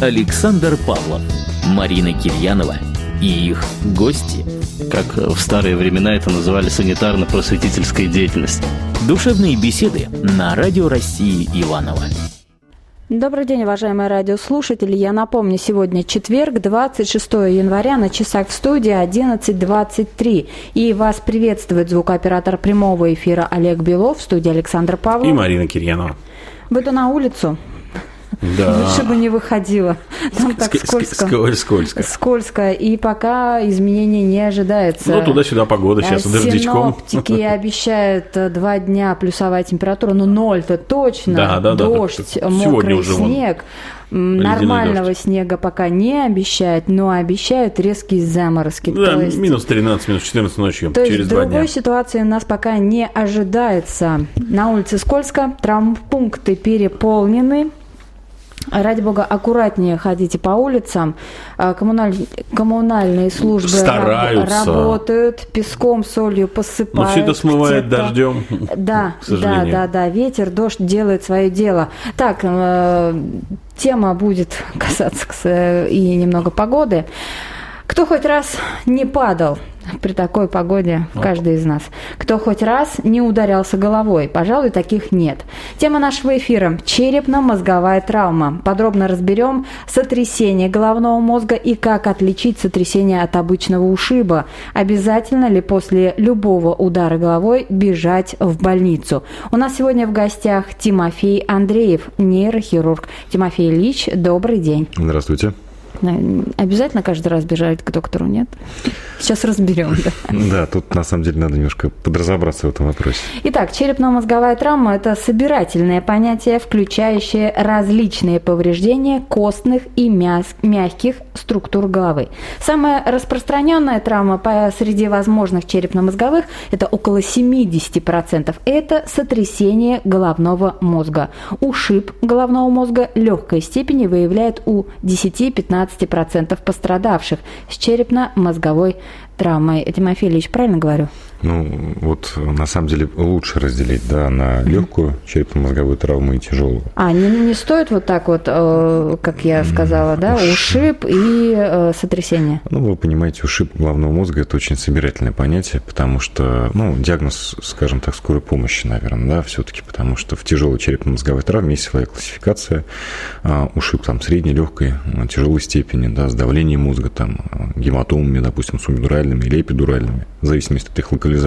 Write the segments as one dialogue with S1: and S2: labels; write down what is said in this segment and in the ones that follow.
S1: Александр Павлов, Марина Кирьянова и их гости.
S2: Как в старые времена это называли санитарно-просветительская деятельность.
S1: Душевные беседы на Радио России Иваново.
S3: Добрый день, уважаемые радиослушатели. Я напомню, сегодня четверг, 26 января, на часах в студии 11:23. И вас приветствует звукооператор прямого эфира Олег Белов, в студии Александр Павлов.
S4: И Марина Кирьянова.
S3: Выйду на улицу. Да. Лучше бы не выходила. Там так скользко. Скользко. И пока изменений не ожидается.
S4: Ну, туда-сюда погода сейчас, дождичком.
S3: Синоптики обещают 2 дня плюсовая температура. Ну, 0-то точно. Да, дождь, мокрый снег. Нормального снега пока не обещают, но обещают резкие заморозки.
S4: Да, минус 13, минус 14 ночью, через 2 дня.
S3: Другой ситуации у нас пока не ожидается. На улице скользко, травмпункты переполнены. Ради бога, аккуратнее ходите по улицам. Коммунальные службы работают, песком, солью посыпают.
S4: Но все это смывает дождем.
S3: Да. Ветер, дождь делает свое дело. Так, тема будет касаться и немного погоды. Кто хоть раз не падал при такой погоде, каждый из нас? Кто хоть раз не ударялся головой? Пожалуй, таких нет. Тема нашего эфира – черепно-мозговая травма. Подробно разберем сотрясение головного мозга и как отличить сотрясение от обычного ушиба. Обязательно ли после любого удара головой бежать в больницу? У нас сегодня в гостях Тимофей Андреев, нейрохирург. Тимофей Ильич, добрый день.
S5: Здравствуйте.
S3: Обязательно каждый раз бежать к доктору, нет? Сейчас разберем.
S5: Да, тут на самом деле надо немножко подразобраться в этом вопросе.
S3: Итак, черепно-мозговая травма – это собирательное понятие, включающее различные повреждения костных и мягких структур головы. Самая распространенная травма среди возможных черепно-мозговых – это около 70%. Это сотрясение головного мозга. Ушиб головного мозга легкой степени выявляет у 10-15% пострадавших с черепно-мозговой травмой. Тимофей Ильич, правильно говорю?
S5: Ну, вот на самом деле лучше разделить, на легкую черепно-мозговую травму и тяжелую.
S3: Не стоит вот так вот, как я сказала, ушиб и сотрясение?
S5: Ну, вы понимаете, ушиб головного мозга – это очень собирательное понятие, потому что, диагноз, скажем так, скорой помощи, наверное, все-таки, потому что в тяжелой черепно-мозговой травме есть своя классификация. Ушиб средней, легкой, тяжелой степени, с давлением мозга, гематомами, допустим, субдуральными или эпидуральными, в зависимости от их локализации.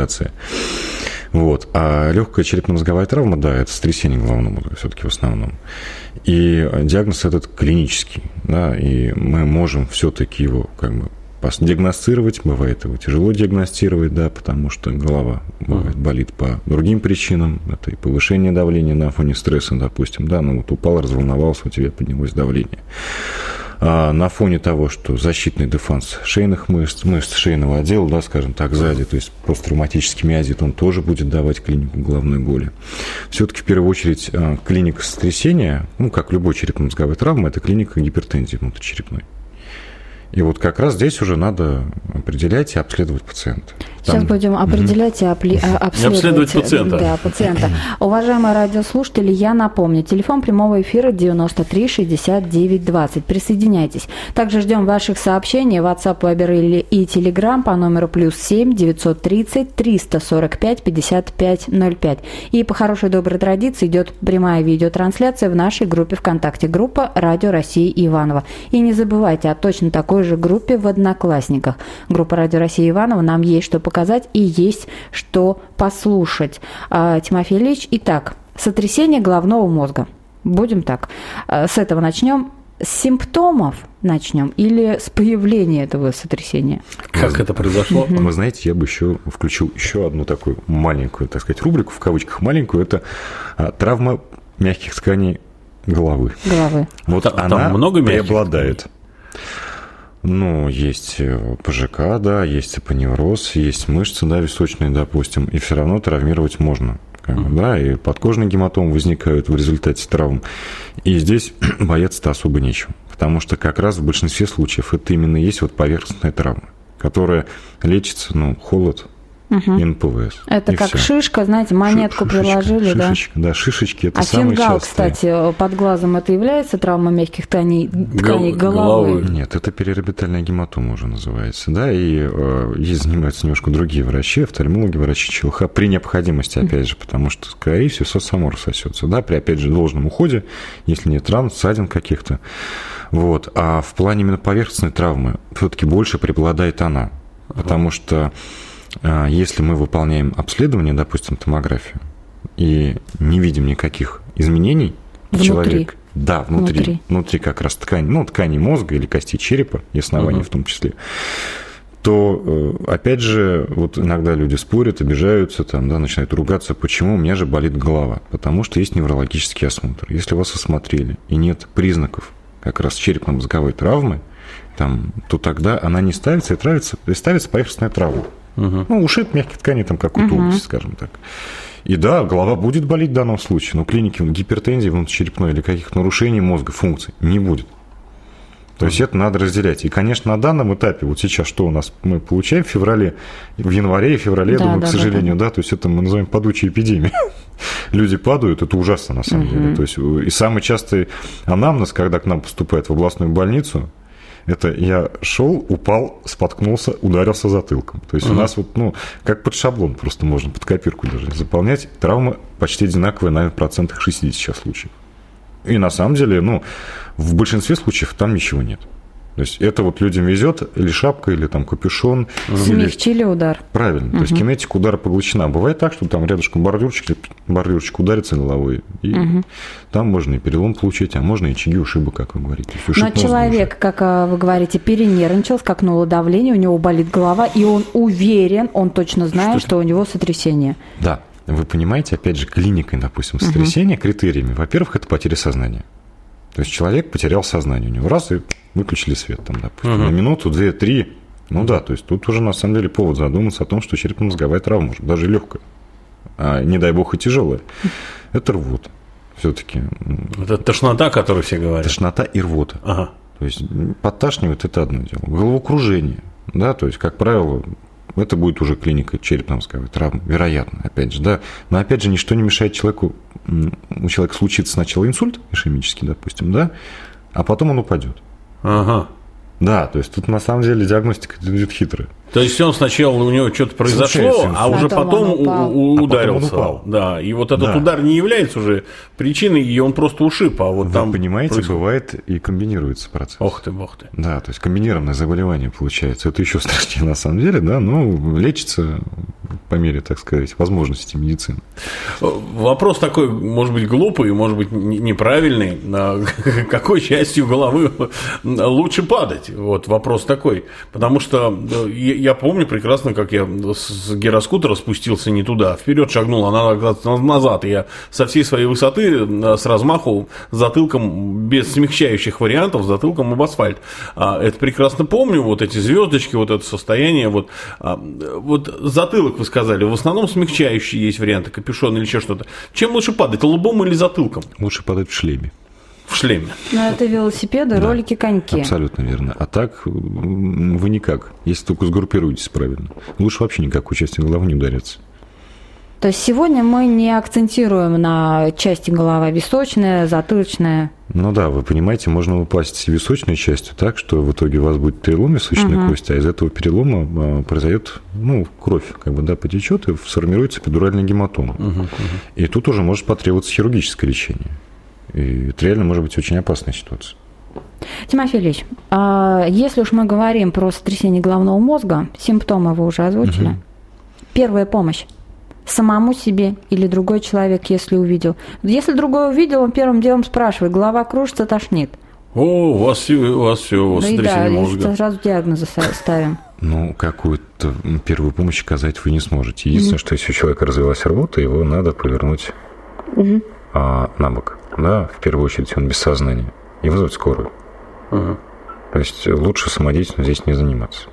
S5: Вот. А легкая черепно-мозговая травма, это сотрясение головного мозга все-таки в основном. И диагноз этот клинический, и мы можем все-таки его диагностировать, бывает его тяжело диагностировать, потому что голова бывает болит по другим причинам, это и повышение давления на фоне стресса, допустим, упал, разволновался, у тебя поднялось давление. А на фоне того, что защитный дефанс шейных мышц шейного отдела, скажем так, сзади, то есть посттравматический миозит, он тоже будет давать клинику головной боли. Все-таки в первую очередь клиника сотрясения, как любой черепно-мозговой травмы, это клиника гипертензии внутричерепной. И вот как раз здесь уже надо определять и обследовать пациента.
S3: Сейчас будем определять и обследовать пациента. Уважаемые радиослушатели, я напомню, телефон прямого эфира 93 69 20. Присоединяйтесь. Также ждем ваших сообщений в WhatsApp, Viber и Telegram по номеру +7 930 345 55 05. И по хорошей доброй традиции идет прямая видеотрансляция в нашей группе ВКонтакте. Группа «Радио России Иваново». И не забывайте о точно такой же группе в Одноклассниках. Группа «Радио России Иваново». Нам есть что показать и есть что послушать. Тимофей Ильич, итак, сотрясение головного мозга. Будем так. С этого начнем. С симптомов начнем или с появления этого сотрясения?
S4: Как это произошло?
S5: Вы знаете, я бы включил еще одну такую маленькую, рубрику, в кавычках маленькую, это травма мягких тканей головы. Вот она много преобладает. Есть ПЖК, есть апоневроз, есть мышцы, височные, допустим, и все равно травмировать можно. И подкожные гематомы возникают в результате травм. И здесь бояться-то особо нечего, потому что как раз в большинстве случаев это именно есть поверхностная травма, которая лечится, холод, НПВС.
S3: Это и как все. Шишка, знаете, монетку приложили,
S5: шишечка, да? Да, шишечки – это самые
S3: частые. А фингал,
S5: частые.
S3: кстати, под глазом это является травмой мягких тканей головы?
S5: Нет, это периорбитальная гематома уже называется, да, и здесь занимаются немножко другие врачи, офтальмологи, врачи ЧЛХ, при необходимости, опять же, потому что, скорее всего, все само рассосется, да, при, опять же, должном уходе, если нет ран, ссадин каких-то. Вот. А в плане именно поверхностной травмы все-таки больше преобладает она, потому что если мы выполняем обследование, допустим, томографию, и не видим никаких изменений в человеке, да, внутри как раз ткани мозга или кости черепа и основания в том числе, то, опять же, вот иногда люди спорят, обижаются, там, да, начинают ругаться, почему у меня же болит голова, потому что есть неврологический осмотр. Если вас осмотрели и нет признаков как раз черепно-мозговой травмы, там, то тогда она не ставится, и ставится поверхностная травма. Ушиб мягких тканей, там, какую-то область, скажем так. И да, голова будет болеть в данном случае, но клиники гипертензии внутричерепной или каких-то нарушений мозга, функций не будет. То есть это надо разделять. И, конечно, на данном этапе, вот сейчас что у нас мы получаем в январе и феврале, я думаю, к сожалению, да, то есть это мы называем падучей эпидемией. Люди падают, это ужасно на самом деле. То есть и самый частый анамнез, когда к нам поступает в областную больницу, это я шел, упал, споткнулся, ударился затылком. То есть у нас вот, как под шаблон просто можно, под копирку даже заполнять. Травмы почти одинаковые, наверное, в 60% сейчас случаев. И на самом деле, в большинстве случаев там ничего нет. То есть это вот людям везет, или шапка, или там капюшон.
S3: Смягчили удар.
S5: Правильно. То есть кинетика удара поглощена. Бывает так, что там рядышком бордюрчик ударится головой, и там можно и перелом получить, а можно и очаги ушиба, как вы говорите.
S3: Но человек, как вы говорите, перенервничал, скакнуло давление, у него болит голова, и он уверен, он точно знает, что у него сотрясение.
S5: Да. Вы понимаете, опять же, клиникой, допустим, сотрясения, критериями. Во-первых, это потеря сознания. То есть человек потерял сознание, у него раз и выключили свет, там, допустим, на минуту, 2-3. То есть тут уже на самом деле повод задуматься о том, что черепно-мозговая травма, может, даже легкая, а не дай бог и тяжелая. Это рвота. Все-таки.
S4: Это тошнота, о которой все говорят.
S5: Тошнота и рвота. То есть подташнивает, это одно дело. Головокружение, да, то есть, как правило, это будет уже клиника черепно-мозговой травмы, вероятно, опять же, да. Но, опять же, ничто не мешает человеку, у человека случится сначала инсульт ишемический, допустим, да, а потом он упадет. Да, то есть тут на самом деле диагностика идет хитрая.
S4: То есть он сначала у него что-то произошло, а уже потом ударился.
S5: Потом он упал.
S4: Да, и вот этот удар не является уже причиной, и он просто ушиб. А вот
S5: вы понимаете, бывает и комбинируется процесс.
S4: Ох ты.
S5: Да, то есть комбинированное заболевание получается. Это еще страшнее на самом деле, да, но лечится по мере, так сказать, возможностей медицины.
S4: Вопрос такой, может быть, глупый, может быть, неправильный. Какой частью головы лучше падать? Вот вопрос такой. Потому что я помню прекрасно, как я с гироскутера спустился не туда, вперед шагнул, а назад. И я со всей своей высоты, с размаху, затылком, без смягчающих вариантов, затылком об асфальт. Это прекрасно помню, вот эти звездочки, вот это состояние. Вот затылок, вы сказали, в основном смягчающие есть варианты, капюшон или еще что-то. Чем лучше падать, лбом или затылком?
S5: Лучше падать в шлеме.
S4: В шлеме.
S3: Но это велосипеды, ролики, коньки.
S5: Абсолютно верно. А так вы никак, если только сгруппируетесь правильно. Лучше вообще никакой части головы не удариться.
S3: То есть сегодня мы не акцентируем на части головы, височная, затылочная.
S5: Да, вы понимаете, можно упасть височной частью так, что в итоге у вас будет перелом височной кости, а из этого перелома произойдет, кровь потечет и сформируется эпидуральная гематома. И тут уже может потребоваться хирургическое лечение. И это реально может быть очень опасная ситуация.
S3: Тимофей Ильич, если уж мы говорим про сотрясение головного мозга, симптомы вы уже озвучили. Первая помощь. Самому себе или другой человек, если увидел. Если другой увидел, он первым делом спрашивает, голова кружится, тошнит.
S4: У вас все сотрясение мозга.
S3: Да, сразу диагнозы ставим.
S5: Какую-то первую помощь оказать вы не сможете. Единственное, что если у человека развилась рвота, его надо повернуть на бок. Да, в первую очередь он без сознания. И вызвать скорую. То есть лучше самодеятельно здесь не заниматься.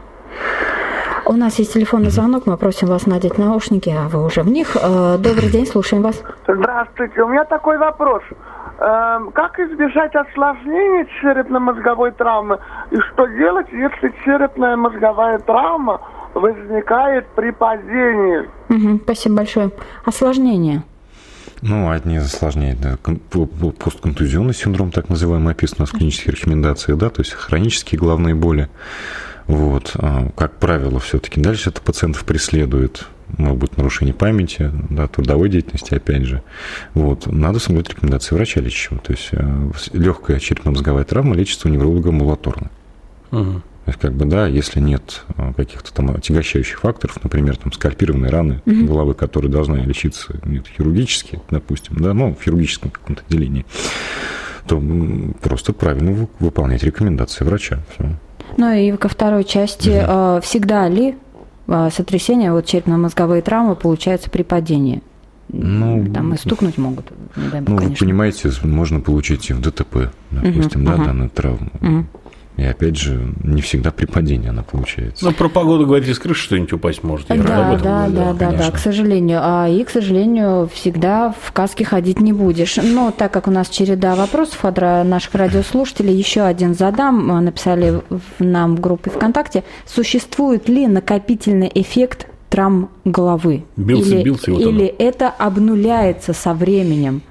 S3: У нас есть телефонный звонок, мы просим вас надеть наушники, а вы уже в них. Добрый день, слушаем вас.
S6: Здравствуйте, у меня такой вопрос. Как избежать осложнений черепно-мозговой травмы? И что делать, если черепная мозговая травма возникает при падении.
S3: Спасибо большое. Осложнение?
S5: Ну, одни из осложнений, да, постконтузионный синдром, так называемый, описан у нас в клинических рекомендациях, да, то есть хронические головные боли. Вот, как правило, все-таки дальше это пациентов преследует. Может быть, нарушение памяти, да, трудовой деятельности, опять же. Вот. Надо соблюдать рекомендации врача лечащего. То есть легкая черепно-мозговая травма лечится у невролога амбулаторно. То есть, как бы, да, если нет каких-то там отягощающих факторов, например, там скальпированные раны головы, которые должны лечиться хирургически, допустим, да, ну, в хирургическом каком-то отделении, то просто правильно выполнять рекомендации врача. Все.
S3: Ну и ко второй части, всегда ли сотрясение, вот черепно-мозговые травмы получаются при падении? Ну, там и стукнуть могут, не дай бог, конечно.
S5: Вы понимаете, можно получить и в ДТП, допустим, данную травму. И опять же, не всегда при падении она получается.
S4: Ну, про погоду говорите, с крыши что-нибудь упасть может.
S3: Да, к сожалению. И, к сожалению, всегда в каске ходить не будешь. Но так как у нас череда вопросов от наших радиослушателей, еще один задам. Написали нам в группе ВКонтакте. Существует ли накопительный эффект травм головы? Или это обнуляется со временем?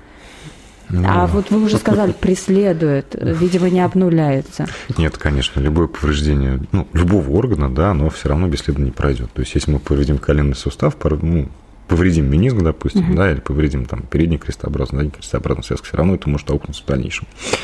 S3: А вот вы уже сказали, преследует, видимо, не обнуляется.
S5: Нет, конечно, любое повреждение, любого органа, да, оно все равно бесследно не пройдет. То есть, если мы повредим коленный сустав, повредим мениск, допустим, да, или повредим там передний крестообразный, задний крестообразный связок, все равно это может аукнуться в дальнейшем.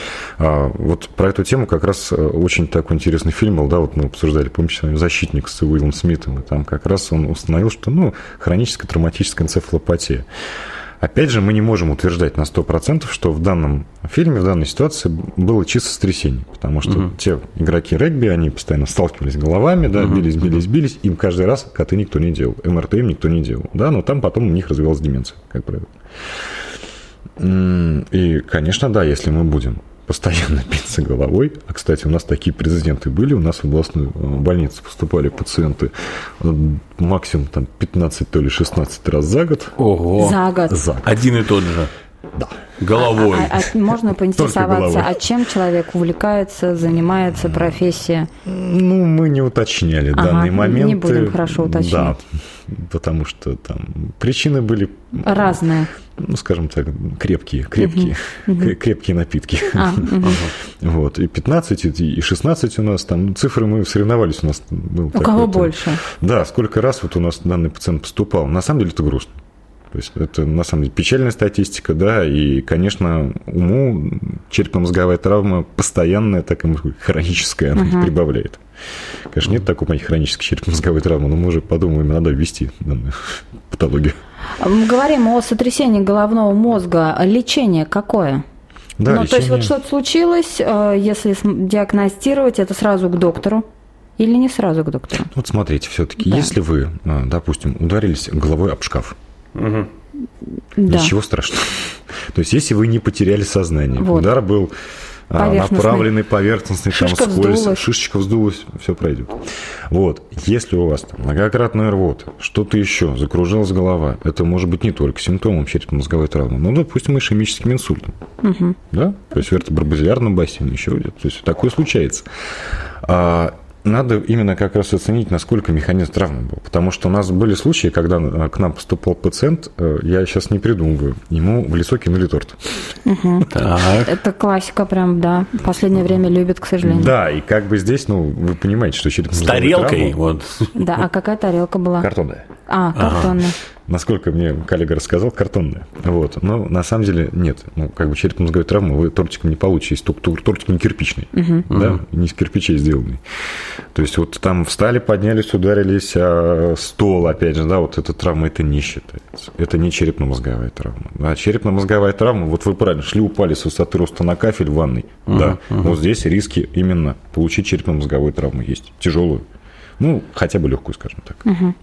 S5: Вот про эту тему как раз очень такой интересный фильм был, да, вот мы обсуждали, помните, с вами «Защитник» с Уиллом Смитом, и там как раз он установил, что, хроническая травматическая энцефалопатия. Опять же, мы не можем утверждать на 100%, что в данном фильме, в данной ситуации было чисто сотрясение, потому что те игроки регби, они постоянно сталкивались головами, да, бились, им каждый раз КТ никто не делал, МРТ им никто не делал, да, но там потом у них развивалась деменция, как правило. И, конечно, да, если мы будем постоянно биться головой. А, кстати, у нас такие прецеденты были. У нас в областную больницу поступали пациенты максимум там 15, то ли 16 раз за год.
S4: Ого!
S3: За год.
S4: Один и тот же.
S5: Да.
S4: Головой.
S3: Можно поинтересоваться, а чем человек увлекается, занимается, профессия?
S5: Мы не уточняли данные моменты.
S3: Не будем хорошо уточнять. Да,
S5: потому что там причины были...
S3: Разные.
S5: Скажем так, крепкие напитки. Вот. И 15, и 16 у нас там. Цифры мы соревновались. У нас был
S3: у кого больше?
S5: Да, сколько раз вот у нас данный пациент поступал. На самом деле это грустно. То есть это, на самом деле, печальная статистика, да, и, конечно, уму черепно-мозговая травма постоянная, так и хроническая, она прибавляет. Конечно, нет такой моей хронической черепно-мозговой травмы, но мы уже подумаем, надо ввести данную патологию.
S3: Мы говорим о сотрясении головного мозга. Лечение какое?
S5: Да, лечение...
S3: То есть вот что-то случилось, если диагностировать, это сразу к доктору? Или не сразу к доктору?
S5: Вот смотрите, все-таки, если вы, допустим, ударились головой об шкаф, ничего страшного. То есть, если вы не потеряли сознание, удар был направленный, поверхностный, шишечка вздулась, все пройдет. Вот. Если у вас там многократная рвота, что-то еще, закружилась голова, это может быть не только симптомом черепно-мозговой травмы, но, допустим, ишемическим инсультом. Да? То есть, вертебробазилярном бассейне еще где-то. То есть, такое случается. Надо именно как раз оценить, насколько механизм травмы был. Потому что у нас были случаи, когда к нам поступал пациент, я сейчас не придумываю, ему в лицо кинули торт.
S3: Это классика прям, да. В последнее время любят, к сожалению.
S5: Да, и как бы здесь, вы понимаете, что черепно-мозговая
S4: травма... С тарелкой, вот.
S3: Да, а какая тарелка была?
S5: Картонная.
S3: Картонная.
S5: Насколько мне коллега рассказал, картонная. Вот. Но на самом деле нет. Черепно-мозговой травму вы тортиком не получите, если тортик не кирпичный, да, не из кирпичей сделанный. То есть, вот там встали, поднялись, ударились, а стол, опять же, да, вот эта травма, это не считается. Это не черепно-мозговая травма. А черепно-мозговая травма, вот вы правильно, шли, упали с высоты роста на кафель в ванной, да, вот здесь риски именно получить черепно-мозговую травму есть. Тяжелую, хотя бы легкую, скажем так.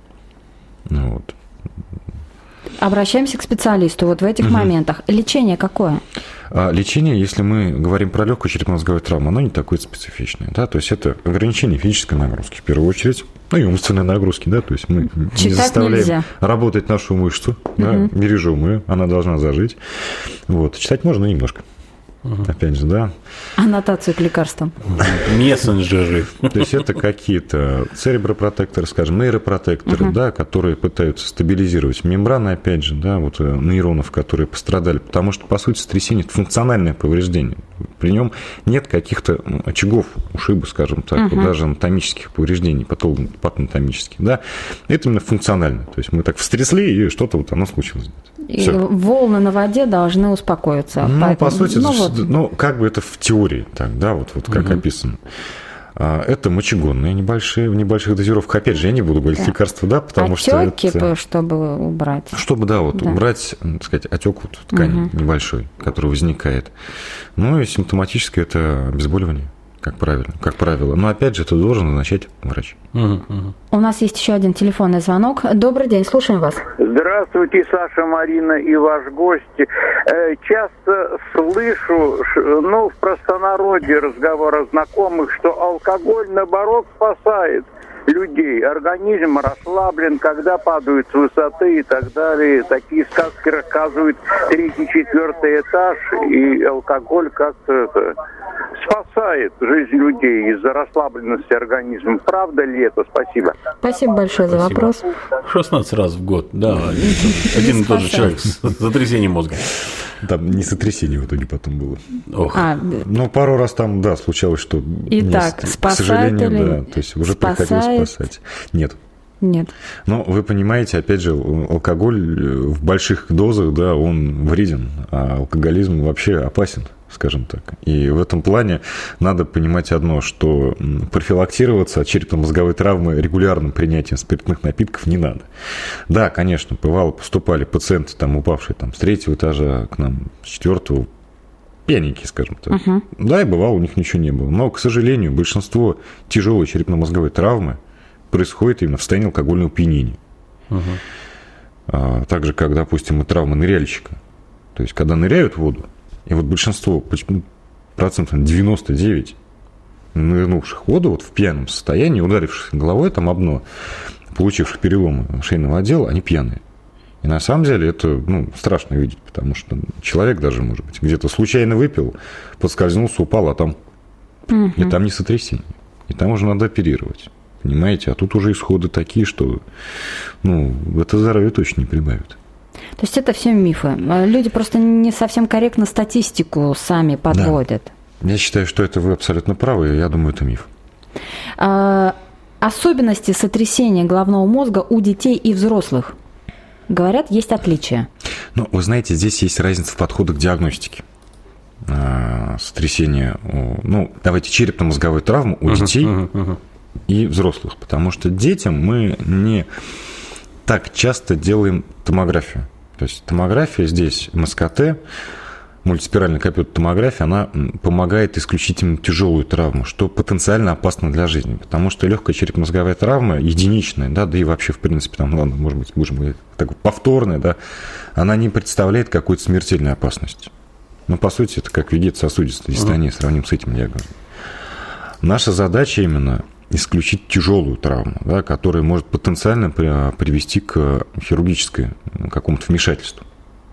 S5: Вот.
S3: Обращаемся к специалисту вот в этих моментах. Лечение какое?
S5: Лечение, если мы говорим про легкую черепно-мозговую травму, оно не такое специфичное. Да? То есть, это ограничение физической нагрузки, в первую очередь, и умственной нагрузки. Да? То есть, мы не заставляем работать нашу мышцу, да, бережем ее, она должна зажить. Вот. Читать можно немножко. Опять же, да.
S3: Аннотацию к лекарствам.
S4: Мессенджеры.
S5: То есть это какие-то церебропротекторы, скажем, нейропротекторы, да, которые пытаются стабилизировать мембраны, опять же, да, вот нейронов, которые пострадали. Потому что, по сути, сотрясение – это функциональное повреждение. При нем нет каких-то очагов ушиба, скажем так, вот даже анатомических повреждений, патанатомических, да. Это именно функционально. То есть мы так встрясли, и что-то вот оно случилось.
S3: И волны на воде должны успокоиться.
S5: Ну, поэтому, по сути, как бы это в теории, так, да, вот как описано. Это мочегонные небольшие, в небольших дозировках. Опять же, я не буду говорить лекарства, да, потому
S3: отёки,
S5: что это...
S3: чтобы убрать.
S5: Чтобы, да, вот убрать, так сказать, отек вот ткани небольшой, который возникает. Ну и симптоматическое это обезболивание, как правило. Но опять же, это должен назначать врач.
S3: У нас есть еще один телефонный звонок. Добрый день, слушаем вас.
S6: Здравствуйте, Саша, Марина и ваш гость. Часто слышу, в простонародье разговорах знакомых, что алкоголь, наоборот, спасает людей. Организм расслаблен, когда падают с высоты и так далее. Такие сказки рассказывают 3-4 этаж, и алкоголь как-то спасает жизнь людей из-за расслабленности организма. Правда ли это? Спасибо.
S3: Спасибо большое за вопрос.
S4: 16 раз в год, да. Один и тот же человек с сотрясением мозга.
S5: Там не сотрясение в итоге потом было. Ну, пару раз там, да, случалось, что...
S3: Итак,
S5: к сожалению, да, то есть уже приходилось спасать. Нет. Но вы понимаете, опять же, алкоголь в больших дозах, да, он вреден, а алкоголизм вообще опасен, скажем так. И в этом плане надо понимать одно, что профилактироваться от черепно-мозговой травмы регулярным принятием спиртных напитков не надо. Да, конечно, бывало, поступали пациенты, там, упавшие там, с 3-го этажа к нам, с 4-го, пьяненькие, скажем так. Да, и бывало, у них ничего не было. Но, к сожалению, большинство тяжелой черепно-мозговой травмы происходит именно в состоянии алкогольного опьянения. Так же, как, допустим, и травма ныряльщика. То есть, когда ныряют в воду, и вот большинство, процентов 99 нырнувших в воду вот в пьяном состоянии, ударивших головой там об дно, получивших переломы шейного отдела, они пьяные. И на самом деле это страшно видеть, потому что человек даже, может быть, где-то случайно выпил, подскользнулся, упал, а там... И там не сотрясение. И там уже надо оперировать. Понимаете? А тут уже исходы такие, что это здоровье точно не прибавит.
S3: То есть это все мифы. Люди просто не совсем корректно статистику сами подводят.
S5: Да. Я считаю, что это вы абсолютно правы, и я думаю, это миф.
S3: Особенности сотрясения головного мозга у детей и взрослых. Говорят, есть отличия.
S5: Вы знаете, здесь есть разница в подходах к диагностике. Сотрясение, давайте черепно-мозговой травмы у детей и взрослых, потому что детям мы не так часто делаем томографию. То есть томография здесь, МСКТ, мультиспиральная компьютер-томография, она помогает исключительно тяжелую травму, что потенциально опасно для жизни, потому что легкая черепно-мозговая травма единичная, да и вообще, в принципе, там, может быть, будем говорить, так, повторная, да, она не представляет какой-то смертельной опасности. По сути, это как вегетососудистая дистония, сравним с этим диагнозом. Наша задача именно исключить тяжелую травму, да, которая может потенциально привести к хирургическому какому-то вмешательству.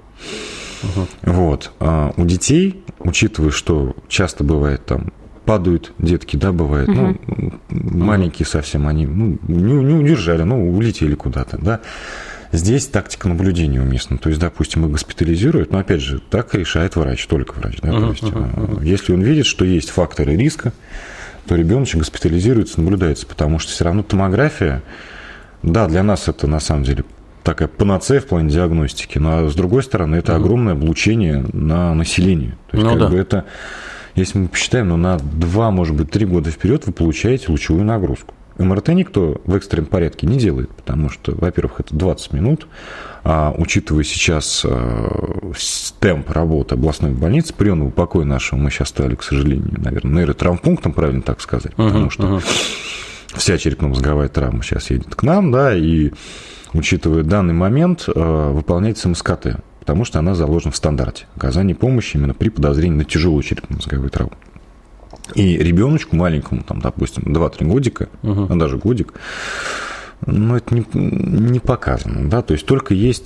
S5: Вот. А у детей, учитывая, что часто бывает там падают детки, да, бывает, маленькие совсем, они не удержали, улетели куда-то, да. Здесь тактика наблюдения уместна. То есть, допустим, их госпитализируют, но, опять же, так решает врач, только врач. Да? То есть, если он видит, что есть факторы риска, то ребеночек госпитализируется, наблюдается, потому что все равно томография, да, для нас это на самом деле такая панацея в плане диагностики, но с другой стороны, это огромное облучение на население. То есть, это, если мы посчитаем, на 2, может быть, 3 года вперед вы получаете лучевую нагрузку. МРТ никто в экстренном порядке не делает, потому что, во-первых, это 20 минут, а учитывая сейчас темп работы областной больницы, приемного покоя нашего, мы сейчас стали, к сожалению, наверное, нейротравмпунктом, правильно так сказать, потому что вся черепно-мозговая травма сейчас едет к нам, да, и учитывая данный момент, выполняется МСКТ, потому что она заложена в стандарте оказания помощи именно при подозрении на тяжелую черепно-мозговую травму. И ребеночку маленькому, там, допустим, 2-3 годика, даже годик, это не показано, да, то есть только есть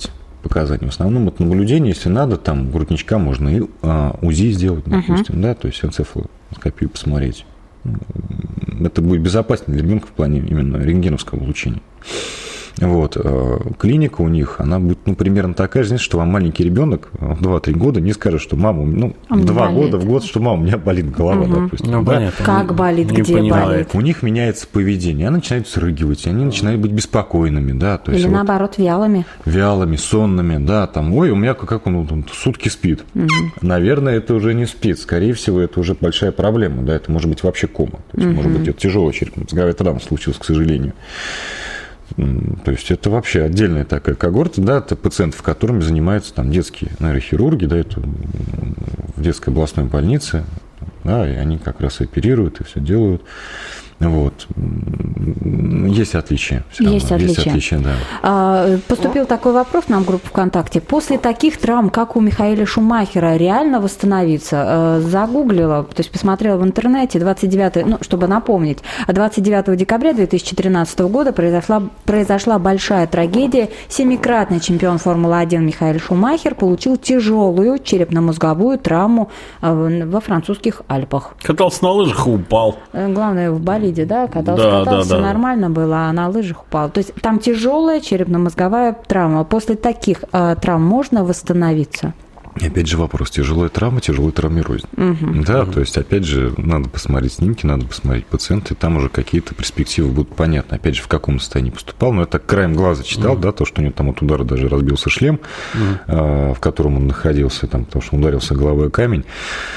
S5: показания. В основном это наблюдение, если надо, там грудничка можно и УЗИ сделать, допустим, да, то есть энцефалоскопию посмотреть. Это будет безопаснее для ребенка в плане именно рентгеновского излучения. Вот. Клиника у них, она будет, примерно такая же, что вам маленький ребенок в 2-3 года не скажет, что мама, 2 года в год, что мама, у меня болит голова, допустим.
S4: Понятно.
S3: Как болит, где болит.
S5: У них меняется поведение, они начинают срыгивать, они начинают быть беспокойными, да. То есть
S3: или наоборот, вялыми.
S5: Вялыми, сонными, да, там, ой, у меня как он сутки спит. Наверное, это уже не спит, скорее всего, это уже большая проблема, да, это может быть вообще кома. То есть, может быть, это тяжелая черепно-мозговая травма случилась, к сожалению. То есть это вообще отдельная такая когорта, да, это пациентов, которыми занимаются там детские нейрохирурги, да, это в детской областной больнице, да, и они как раз оперируют и все делают. Вот. Есть отличия.
S3: Есть отличия,
S5: да.
S3: Поступил такой вопрос нам в группу ВКонтакте. После таких травм, как у Михаэля Шумахера, реально восстановиться? Загуглила, то есть посмотрела в интернете, 29, чтобы напомнить, 29 декабря 2013 года произошла большая трагедия. 7-кратный чемпион Формулы-1 Михаэль Шумахер получил тяжелую черепно-мозговую травму во французских Альпах.
S4: Катался на лыжах и упал.
S3: Главное, в болиде, да, катался, нормально было, а на лыжах упал. То есть там тяжелая черепно-мозговая травма. После таких травм можно восстановиться?
S5: И опять же вопрос, тяжелая травма рознь. Да, то есть, опять же, надо посмотреть снимки, надо посмотреть пациента, и там уже какие-то перспективы будут понятны. Опять же, в каком состоянии поступал. Но я так краем глаза читал, да, то, что у него там от удара даже разбился шлем, в котором он находился, там, потому что он ударился головой о камень.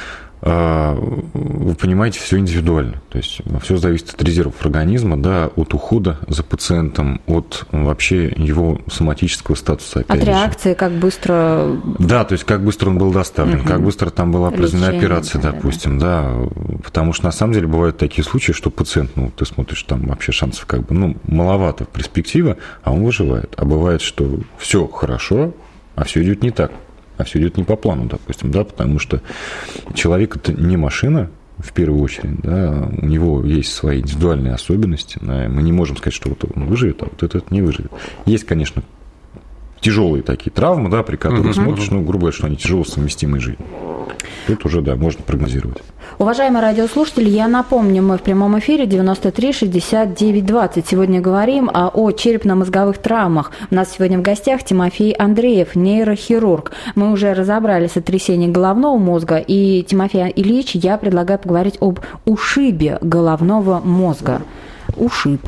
S5: Вы понимаете, все индивидуально. То есть все зависит от резервов организма, да, от ухода за пациентом, от вообще его соматического статуса.
S3: От реакции, как быстро...
S5: Да, то есть как быстро он был доставлен, как быстро там была произведена операция, допустим, да. Потому что на самом деле бывают такие случаи, что пациент, ты смотришь, там вообще шансов маловато в перспективе, а он выживает. А бывает, что все хорошо, а все идет не так. А все идет не по плану, допустим, да, потому что человек – это не машина, в первую очередь, да, у него есть свои индивидуальные особенности, да, мы не можем сказать, что вот он выживет, а вот этот не выживет. Есть, конечно, тяжелые такие травмы, да, при которых смотришь, грубо говоря, что они тяжело совместимы с жизнью. Тут уже, да, можно прогнозировать.
S3: Уважаемые радиослушатели, я напомню, мы в прямом эфире 93 69 20. Сегодня говорим о черепно-мозговых травмах. У нас сегодня в гостях Тимофей Андреев, нейрохирург. Мы уже разобрали сотрясение головного мозга, и, Тимофей Ильич, я предлагаю поговорить об ушибе головного мозга. Ушиб.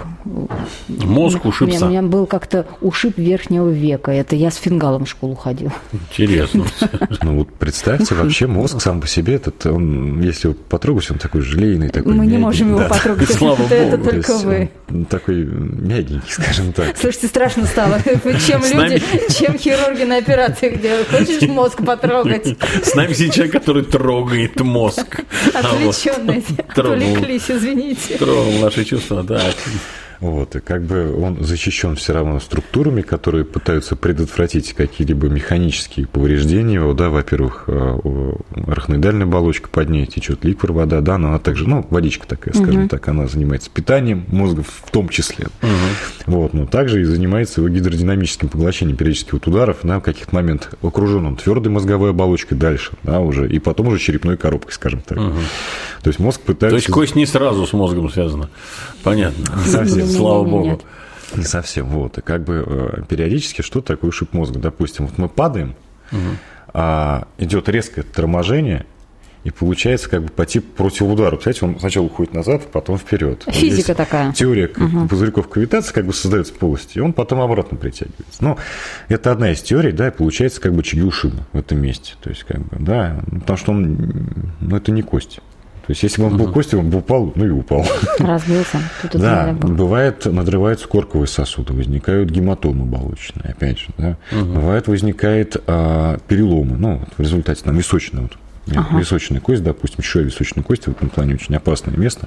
S4: Мозг ушибся.
S3: У меня был как-то ушиб верхнего века. Это я с фингалом в школу ходил.
S4: Интересно.
S5: Вот представьте, вообще мозг сам по себе, этот, он, если его потрогать, он такой желейный, такой
S3: мы мягенький. Не можем его потрогать,
S4: слава богу.
S3: Это только вы.
S5: Такой мягенький, скажем так.
S3: Слушайте, страшно стало. Чем хирурги на операциях делают? Хочешь мозг потрогать?
S4: С нами сейчас человек, который трогает мозг.
S3: Отвлеченный. Отвлеклись, извините.
S4: Трогал наши чувства, да.
S5: Вот, и как бы он защищен все равно структурами, которые пытаются предотвратить какие-либо механические повреждения его, да, во-первых, арахноидальная оболочка под ней течет ликвор, вода, да, но она также, водичка такая, скажем так, она занимается питанием мозга в том числе. Вот, но также и занимается его гидродинамическим поглощением периодических ударов, на каких-то моментах окружен он твердой мозговой оболочкой дальше, да, уже, и потом уже черепной коробкой, скажем так. То есть мозг пытается...
S4: То есть кость не сразу с мозгом связана. Понятно.
S5: Совсем.
S4: Слава богу.
S5: Не совсем. Вот. И как бы периодически что такое ушиб мозга? Допустим, вот мы падаем, идет резкое торможение, и получается как бы по типу противоудара. Представляете, он сначала уходит назад, потом вперед.
S3: Физика такая.
S5: Теория пузырьков кавитации как бы создается полости, и он потом обратно притягивается. Но это одна из теорий, да, и получается как бы очаги ушиба в этом месте. То есть, как бы, да, потому что он, это не кость. То есть, если бы он был костью, он бы упал, и упал.
S3: Разбился.
S5: Да, бывает, надрываются корковые сосуды, возникают гематомы оболочечные, опять же, да. Бывает, возникает переломы, в результате височная кость, допустим, чешуя височной кости в этом плане очень опасное место.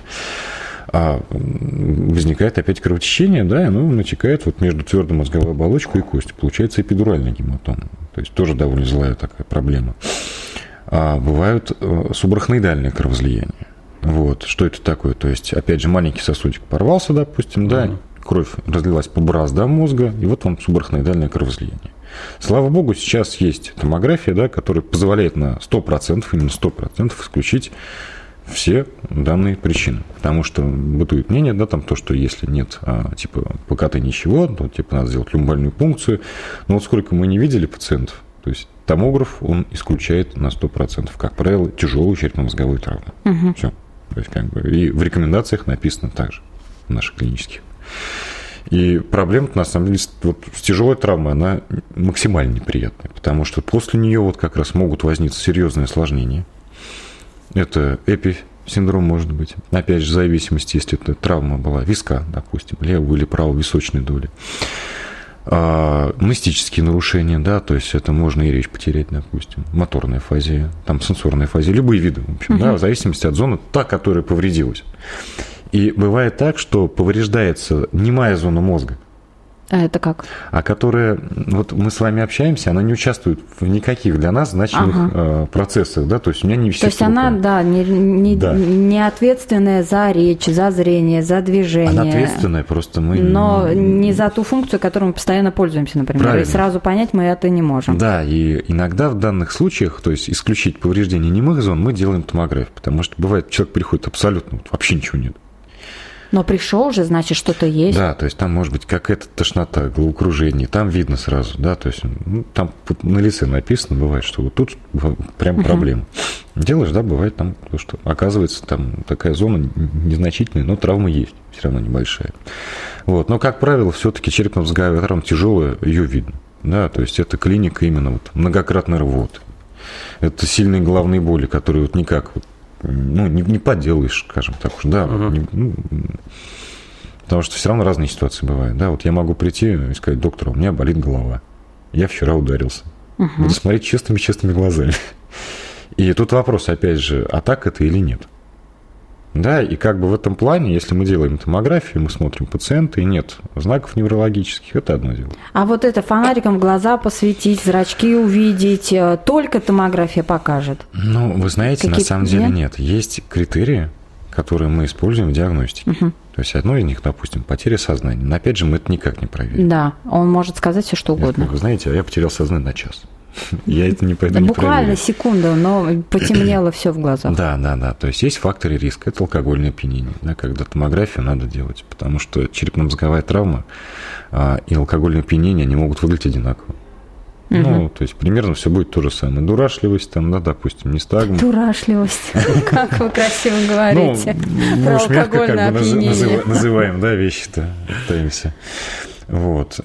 S5: Возникает опять кровотечение, да, и оно натекает между твердой мозговой оболочкой и костью. Получается эпидуральная гематома. То есть, тоже довольно злая такая проблема. Бывают субарахноидальные кровоизлияния. Вот. Что это такое? То есть, опять же, маленький сосудик порвался, допустим, да, кровь разлилась по браздам мозга, и вот вам субарахноидальное кровоизлияние. Слава богу, сейчас есть томография, да, которая позволяет на 100%, именно 100% исключить все данные причины. Потому что бытует мнение, да, там то, что если нет типа ПКТ ничего, то типа надо сделать люмбальную пункцию. Но вот сколько мы не видели пациентов, то есть томограф, он исключает на 100%, как правило, тяжелую черепно-мозговую травму. Угу. Все. То есть, как бы, и в рекомендациях написано также, в наших клинических. И проблема, на самом деле, вот с тяжелой травмой, она максимально неприятная, потому что после нее вот как раз могут возникнуть серьезные осложнения. Это эписиндром может быть. Опять же, в зависимости, если эта травма была виска, допустим, левой или правой височной доли. Мастические нарушения, да, то есть это можно и речь потерять, допустим, моторная афазия, там сенсорная афазия, любые виды, в общем, да, в зависимости от зоны, та, которая повредилась. И бывает так, что повреждается немая зона мозга.
S3: А это как?
S5: А которая, вот мы с вами общаемся, она не участвует в никаких для нас значимых процессах, да, то есть у меня не висит.
S3: То есть она, да, не ответственная за речь, за зрение, за движение.
S5: Она ответственная, просто мы...
S3: Но не за ту функцию, которой мы постоянно пользуемся, например. Правильно. И сразу понять мы это не можем.
S5: Да, и иногда в данных случаях, то есть исключить повреждение немых зон, мы делаем томографию, потому что бывает, человек приходит абсолютно, вообще ничего нет.
S3: Но пришел уже, значит, что-то есть.
S5: Да, то есть там может быть какая-то тошнота, головокружение, там видно сразу, да, то есть там на лице написано, бывает, что вот тут прям проблема. Делаешь, да, бывает там, то, что оказывается там такая зона незначительная, но травма есть, все равно небольшая. Вот, но, как правило, все-таки черепно-мозговая травма тяжелая, ее видно, да, то есть это клиника именно вот многократной рвоты. Это сильные головные боли, которые вот никак вот, ну, не поделаешь, скажем так уж, да, потому что все равно разные ситуации бывают, да, вот я могу прийти и сказать: доктор, у меня болит голова, я вчера ударился, буду смотреть честными глазами, и тут вопрос, опять же, а так это или нет, да, и как бы в этом плане, если мы делаем томографию, мы смотрим пациента, и нет знаков неврологических, это одно дело.
S3: А вот это фонариком в глаза посветить, зрачки увидеть, только томография покажет?
S5: Ну, вы знаете, на самом деле нет. Есть критерии, которые мы используем в диагностике. То есть одно из них, допустим, потеря сознания. Но опять же, мы это никак не проверим.
S3: Да, он может сказать все, что угодно.
S5: Вы знаете, а я потерял сознание на час. Я это не пойду, не проверю.
S3: Буквально секунду, но потемнело все в глазах.
S5: Да. То есть есть факторы риска. Это алкогольное опьянение, да, когда томографию надо делать, потому что черепно-мозговая травма и алкогольное опьянение, они могут выглядеть одинаково. Ну, то есть примерно все будет то же самое. Дурашливость, там, да, допустим, нестагм.
S3: Дурашливость. Как вы красиво говорите.
S5: Мы уж мягко как бы называем, да, вещи-то, пытаемся. Вот.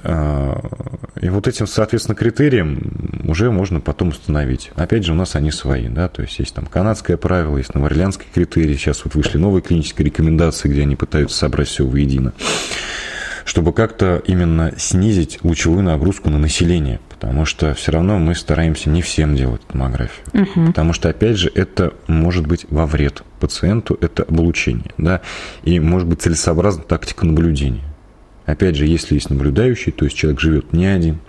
S5: И вот этим, соответственно, критериям уже можно потом установить. Опять же, у нас они свои, да, то есть есть там канадское правило, есть новорелианский критерий, сейчас вот вышли новые клинические рекомендации, где они пытаются собрать все воедино, чтобы как-то именно снизить лучевую нагрузку на население, потому что все равно мы стараемся не всем делать томографию, потому что, опять же, это может быть во вред пациенту, это облучение, да, и может быть целесообразна тактика наблюдения. Опять же, если есть наблюдающий, то есть человек живет не один,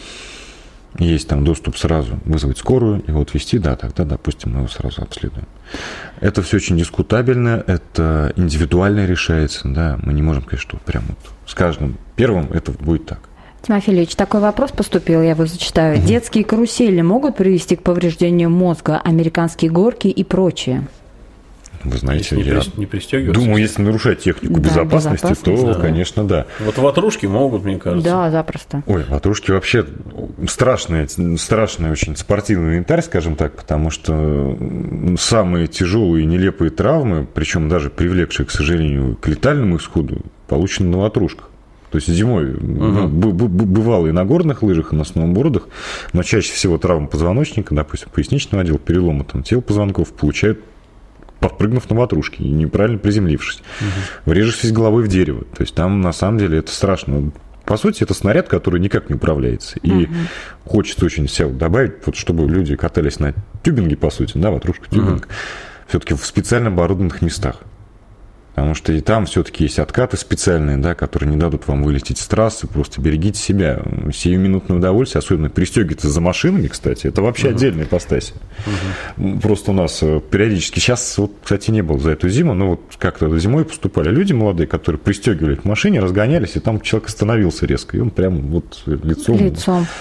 S5: есть там доступ сразу вызвать скорую и вот вести, да, тогда, допустим, мы его сразу обследуем. Это все очень дискутабельно, это индивидуально решается, да, мы не можем сказать, что прям вот с каждым первым это будет так.
S3: Тимофей Ильич, такой вопрос поступил, я его зачитаю. Детские карусели могут привести к повреждению мозга, американские горки и прочее?
S5: Вы знаете,
S4: не пристегиваться.
S5: Думаю, если нарушать технику безопасности, то, конечно, да.
S4: Вот ватрушки могут, мне кажется.
S3: Да, запросто.
S5: Ой, ватрушки вообще страшный очень спортивный инвентарь, скажем так, потому что самые тяжелые и нелепые травмы, причем даже привлекшие, к сожалению, к летальному исходу, получены на ватрушках. То есть зимой бывало и на горных лыжах, и на сноубордах, но чаще всего травмы позвоночника, допустим, поясничного отдела, переломы там, тел позвонков получают, подпрыгнув на ватрушке и неправильно приземлившись, врежешься головой в дерево. То есть там, на самом деле, это страшно. По сути, это снаряд, который никак не управляется. И хочется очень себя добавить, вот, чтобы люди катались на тюбинге, по сути, да, ватрушка, тюбинг, все-таки в специально оборудованных местах. Потому что и там все-таки есть откаты специальные, да, которые не дадут вам вылететь с трассы. Просто берегите себя. Сиюминутное удовольствие, особенно пристегиваться за машинами, кстати, это вообще отдельная ипостась. Просто у нас периодически, сейчас, вот, кстати, не было за эту зиму, но вот как-то зимой поступали люди молодые, которые пристегивали к машине, разгонялись, и там человек остановился резко, и он прям вот лицом.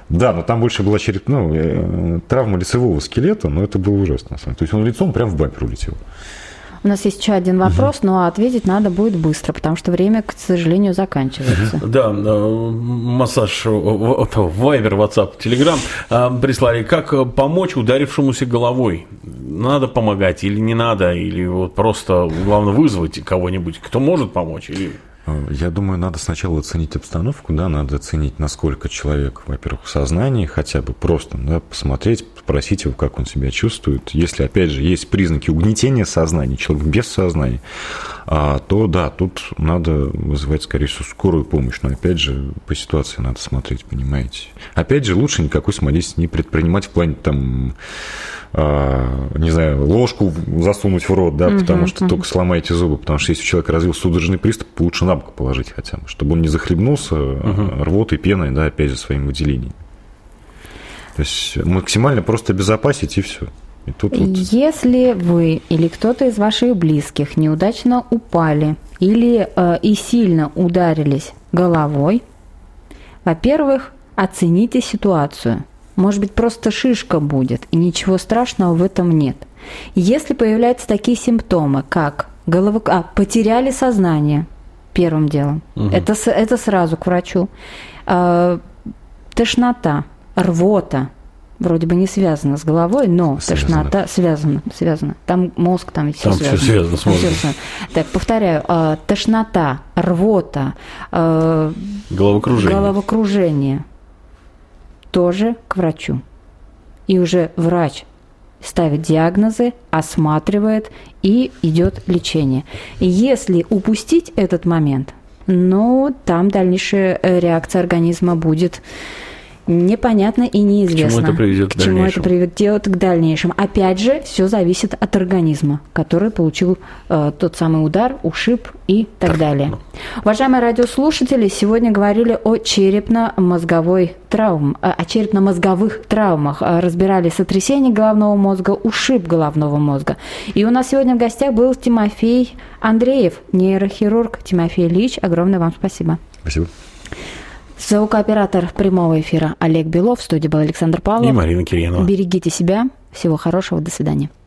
S5: Да, но там больше была травма лицевого скелета, но это было ужасно, на самом деле. То есть он лицом прям в бампер улетел.
S3: У нас есть еще один вопрос, но ответить надо будет быстро, потому что время, к сожалению, заканчивается.
S4: Да, массаж, Вайбер, WhatsApp, Telegram прислали. Как помочь ударившемуся головой? Надо помогать или не надо? Или вот просто, главное, вызвать кого-нибудь, кто может помочь? Или...
S5: Я думаю, надо сначала оценить обстановку, да, надо оценить, насколько человек, во-первых, в сознании, хотя бы просто, да, посмотреть, спросить его, как он себя чувствует. Если, опять же, есть признаки угнетения сознания, человек без сознания, то, да, тут надо вызывать, скорее всего, скорую помощь. Но, опять же, по ситуации надо смотреть, понимаете. Опять же, лучше никакой самодействия не предпринимать в плане, там, не знаю, ложку засунуть в рот, да, потому что только сломаете зубы. Потому что если у человека развился судорожный приступ, лучше на бок положить хотя бы, чтобы он не захлебнулся рвотой, пеной, да, опять же, своим выделением. То есть максимально просто обезопасить, и все. И тут
S3: если вы или кто-то из ваших близких неудачно упали или и сильно ударились головой, во-первых, оцените ситуацию. Может быть, просто шишка будет, и ничего страшного в этом нет. Если появляются такие симптомы, как потеряли сознание, первым делом, это сразу к врачу, тошнота, рвота, вроде бы не связано с головой, но тошнота связана. Там мозг, там все связано.
S4: Все связано с мозгом.
S3: Так, повторяю, тошнота, рвота, головокружение тоже к врачу. И уже врач ставит диагнозы, осматривает и идет лечение. И если упустить этот момент, там дальнейшая реакция организма будет непонятно и неизвестно.
S4: К чему это приведет
S3: к дальнейшему. Опять же, все зависит от организма, который получил тот самый удар, ушиб и так далее. Уважаемые радиослушатели, сегодня говорили о черепно-мозговых травмах. Разбирали сотрясение головного мозга, ушиб головного мозга. И у нас сегодня в гостях был Тимофей Андреев, нейрохирург. Тимофей Ильич, огромное вам спасибо.
S5: Спасибо.
S3: Звукооператор прямого эфира Олег Белов. В студии был Александр Павлов.
S4: И Марина Кирьянова.
S3: Берегите себя. Всего хорошего. До свидания.